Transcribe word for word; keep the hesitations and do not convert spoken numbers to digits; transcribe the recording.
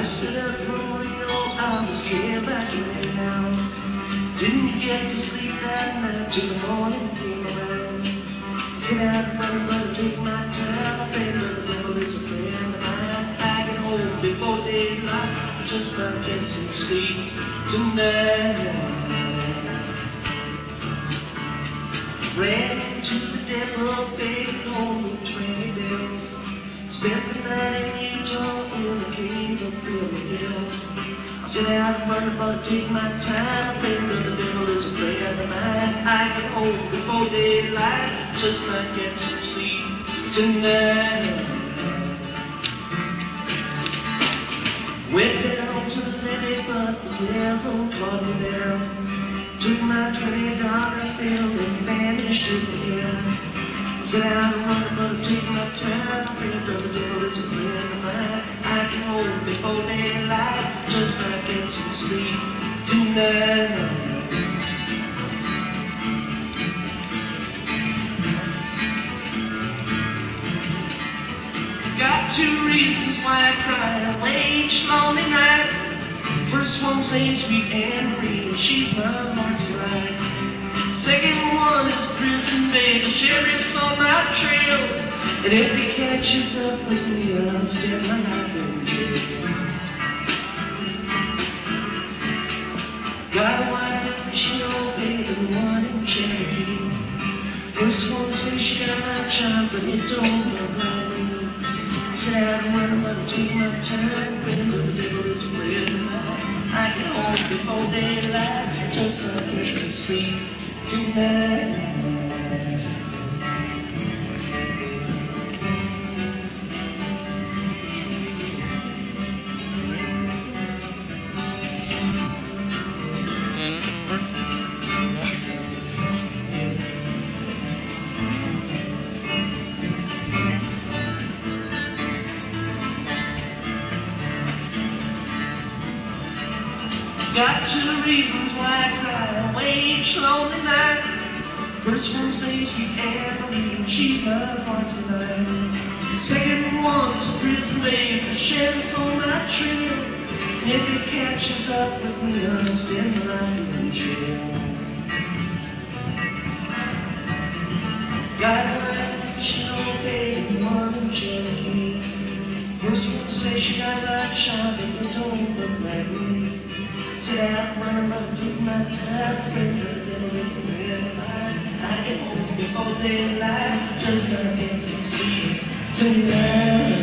stood up from Rio, I was came back to the house. Didn't get to sleep that night till the morning came around. Said I'd run, but take my time. A friend of the devil is a friend of mine. I get home before daylight, just not get some sleep tonight. Ran into the devil, paid only twenty days. Spent the night in Utah in the cave of Billy Hills. I said I'd run, but take my time. A friend of the devil is a friend of mine. I get home before daylight, just not get some sleep tonight. Went down to the levee, but the devil caught me there. Took my twenty dollar bill and vanished again. Said I'd run, but take my time. Friend of the devil is a friend of mine. I get home before daylight, just not get some sleep tonight. Got two reasons why I cry away each lonely night. First one's named Sweet Anne Marie, she's my heart's delight. Second one is Prison Baby, sheriff's on my trail. And if he catches up with me, I'll spend my life in jail. Got a wife, she obeyed the one in Cherokee. First one says she got my child, but it don't look like me. Said I'd run, but I take my time. Friend of the devil is a friend of mine. I get home before daylight, just so I get some sleep tonight. Got two reasons why I cry away each lonely night. First one says Sweet Anne Marie, she's my heart's delight. Second one is Prison Baby, the sheriff's on my trail. And if he catches up with me, I'll spend my life in jail. Got a wife, she obeyed the one in Cherokee. First one says she got my child, but it don't look like me. Said I'd run, but I took my time. Friend of the devil is a friend of mine. I get home before daylight, just so I get some sleep tonight.